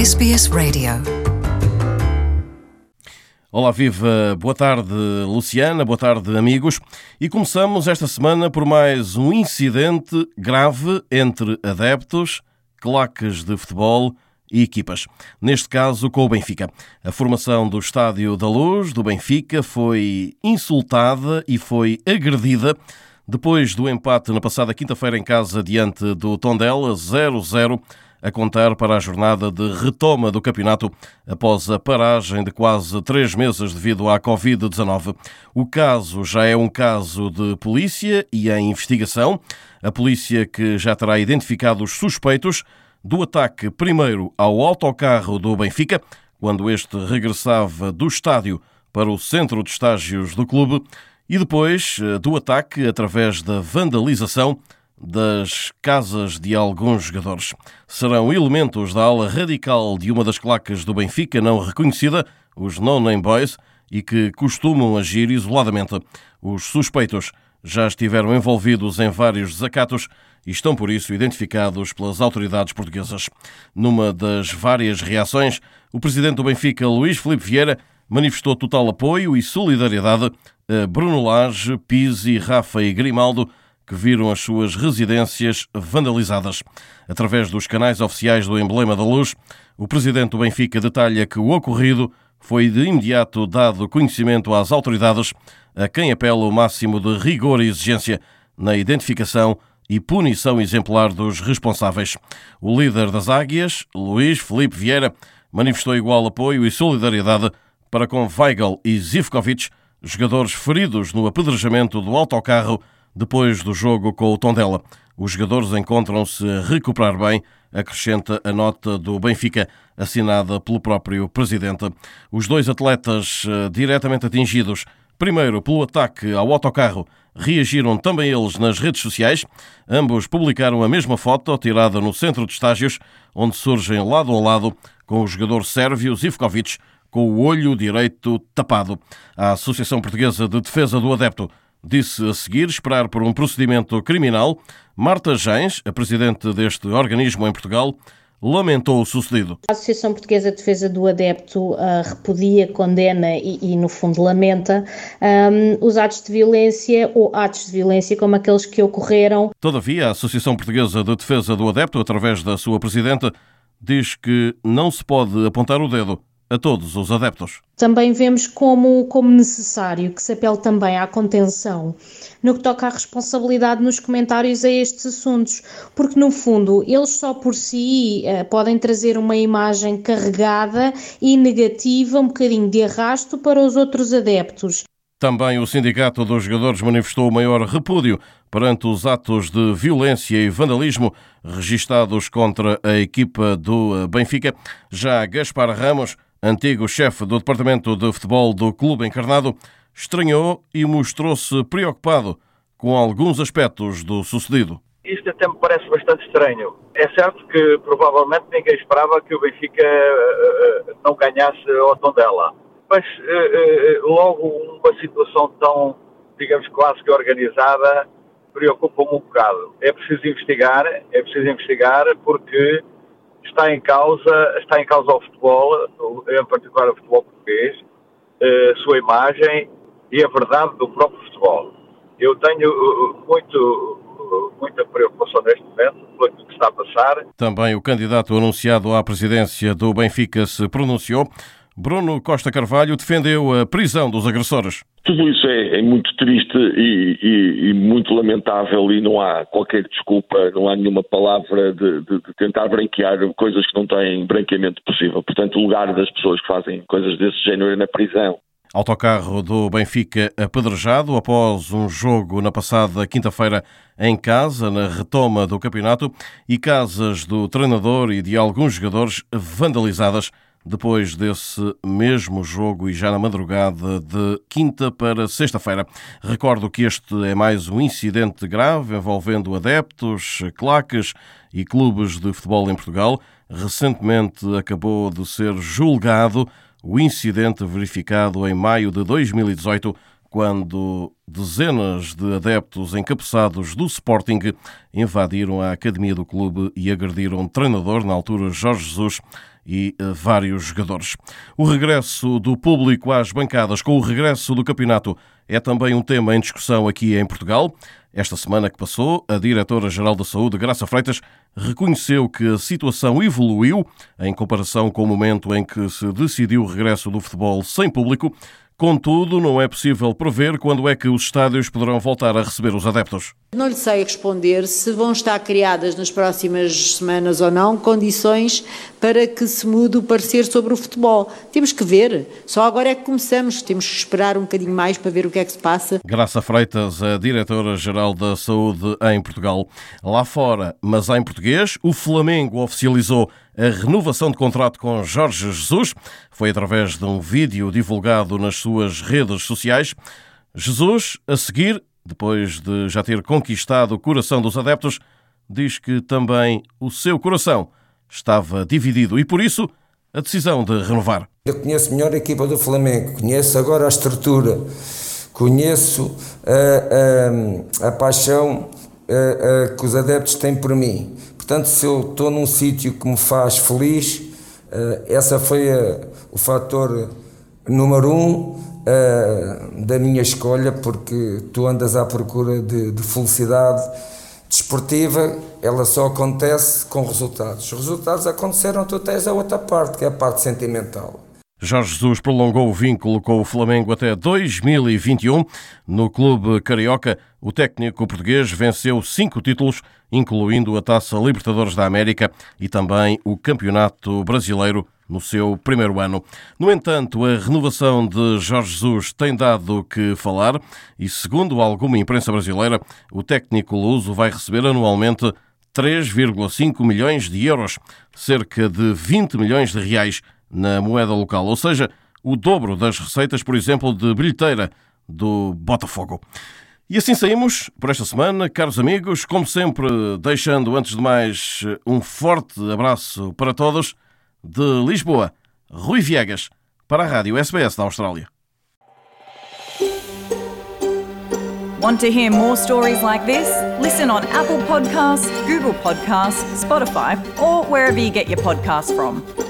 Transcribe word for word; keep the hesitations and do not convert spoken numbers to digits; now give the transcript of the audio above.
S B S Radio. Olá, viva! Boa tarde, Luciana, boa tarde, amigos. E começamos esta semana por mais um incidente grave entre adeptos, claques de futebol e equipas. Neste caso, com o Benfica. A formação do Estádio da Luz, do Benfica, foi insultada e foi agredida depois do empate na passada quinta-feira em casa diante do Tondela, zero a zero, a contar para a jornada de retoma do campeonato após a paragem de quase três meses devido à covid dezanove. O caso já é um caso de polícia e em investigação. A polícia que já terá identificado os suspeitos do ataque primeiro ao autocarro do Benfica, quando este regressava do estádio para o centro de estágios do clube, e depois do ataque através da vandalização das casas de alguns jogadores. Serão elementos da ala radical de uma das claques do Benfica não reconhecida, os No Name Boys, e que costumam agir isoladamente. Os suspeitos já estiveram envolvidos em vários desacatos e estão por isso identificados pelas autoridades portuguesas. Numa das várias reações, o presidente do Benfica, Luís Filipe Vieira, manifestou total apoio e solidariedade a Bruno Lage, Pizzi, Rafa e Grimaldo, que viram as suas residências vandalizadas. Através dos canais oficiais do Emblema da Luz, o presidente do Benfica detalha que o ocorrido foi de imediato dado conhecimento às autoridades, a quem apela o máximo de rigor e exigência na identificação e punição exemplar dos responsáveis. O líder das Águias, Luís Filipe Vieira, manifestou igual apoio e solidariedade para com Weigl e Zivkovic, jogadores feridos no apedrejamento do autocarro depois do jogo com o Tondela. Os jogadores encontram-se a recuperar bem, acrescenta a nota do Benfica, assinada pelo próprio presidente. Os dois atletas uh, diretamente atingidos, primeiro pelo ataque ao autocarro, reagiram também eles nas redes sociais. Ambos publicaram a mesma foto, tirada no centro de estágios, onde surgem lado a lado com o jogador sérvio Zivkovic, com o olho direito tapado. A Associação Portuguesa de Defesa do Adepto disse a seguir esperar por um procedimento criminal. Marta Gens, a presidente deste organismo em Portugal, lamentou o sucedido. A Associação Portuguesa de Defesa do Adepto uh, repudia, condena e, e, no fundo, lamenta um, os atos de violência ou atos de violência como aqueles que ocorreram. Todavia, a Associação Portuguesa de Defesa do Adepto, através da sua presidente, diz que não se pode apontar o dedo a todos os adeptos. Também vemos como, como necessário que se apele também à contenção no que toca à responsabilidade nos comentários a estes assuntos, porque no fundo eles só por si uh, podem trazer uma imagem carregada e negativa, um bocadinho de arrasto para os outros adeptos. Também o Sindicato dos Jogadores manifestou o maior repúdio perante os atos de violência e vandalismo registados contra a equipa do Benfica. Já Gaspar Ramos, antigo chefe do Departamento de Futebol do Clube Encarnado, estranhou e mostrou-se preocupado com alguns aspectos do sucedido. Isto até me parece bastante estranho. É certo que provavelmente ninguém esperava que o Benfica uh, não ganhasse ao Tondela. Mas uh, uh, logo uma situação tão, digamos, quase que organizada preocupa-me um bocado. É preciso investigar, é preciso investigar porque está em causa, está em causa o futebol, em particular o futebol português, a sua imagem e a verdade do próprio futebol. Eu tenho muito, muita preocupação neste momento pelo que está a passar. Também o candidato anunciado à presidência do Benfica se pronunciou. Bruno Costa Carvalho defendeu a prisão dos agressores. Tudo isso é, é muito triste e, e, e muito lamentável e não há qualquer desculpa, não há nenhuma palavra de, de, de tentar branquear coisas que não têm branqueamento possível. Portanto, o lugar das pessoas que fazem coisas desse género é na prisão. Autocarro do Benfica apedrejado após um jogo na passada quinta-feira em casa, na retoma do campeonato, e casas do treinador e de alguns jogadores vandalizadas depois desse mesmo jogo e já na madrugada de quinta para sexta-feira. Recordo que este é mais um incidente grave envolvendo adeptos, claques e clubes de futebol em Portugal. Recentemente acabou de ser julgado o incidente verificado em maio de dois mil e dezoito, quando dezenas de adeptos encapuçados do Sporting invadiram a academia do clube e agrediram o treinador, na altura Jorge Jesus, e vários jogadores. O regresso do público às bancadas com o regresso do campeonato é também um tema em discussão aqui em Portugal. Esta semana que passou, a Diretora-Geral da Saúde, Graça Freitas, reconheceu que a situação evoluiu em comparação com o momento em que se decidiu o regresso do futebol sem público. Contudo, não é possível prever quando é que os estádios poderão voltar a receber os adeptos. Não lhe sei responder se vão estar criadas nas próximas semanas ou não condições para que se mude o parecer sobre o futebol. Temos que ver. Só agora é que começamos. Temos que esperar um bocadinho mais para ver o que é que se passa. Graça Freitas, a Diretora-Geral da Saúde em Portugal. Lá fora, mas em português, o Flamengo oficializou a renovação de contrato com Jorge Jesus. Foi através de um vídeo divulgado nas suas redes sociais. Jesus, a seguir, depois de já ter conquistado o coração dos adeptos, diz que também o seu coração estava dividido e, por isso, a decisão de renovar. Eu conheço melhor a equipa do Flamengo, conheço agora a estrutura, conheço a, a, a paixão a, a, que os adeptos têm por mim. Portanto, se eu estou num sítio que me faz feliz, essa foi a, o fator número um da minha escolha, porque tu andas à procura de, de felicidade desportiva, ela só acontece com resultados. Os resultados aconteceram, tu tens a outra parte, que é a parte sentimental. Jorge Jesus prolongou o vínculo com o Flamengo até dois mil e vinte e um. No clube carioca, o técnico português venceu cinco títulos, incluindo a Taça Libertadores da América e também o Campeonato Brasileiro no seu primeiro ano. No entanto, a renovação de Jorge Jesus tem dado o que falar e, segundo alguma imprensa brasileira, o técnico luso vai receber anualmente três vírgula cinco milhões de euros, cerca de vinte milhões de reais na moeda local, ou seja, o dobro das receitas, por exemplo, de bilheteira do Botafogo. E assim saímos por esta semana, caros amigos, como sempre, deixando antes de mais um forte abraço para todos. De Lisboa, Rui Viegas, para a Rádio S B S da Austrália. Want to hear more stories like this? Listen on Apple Podcasts, Google Podcasts, Spotify, or wherever you get your podcasts from.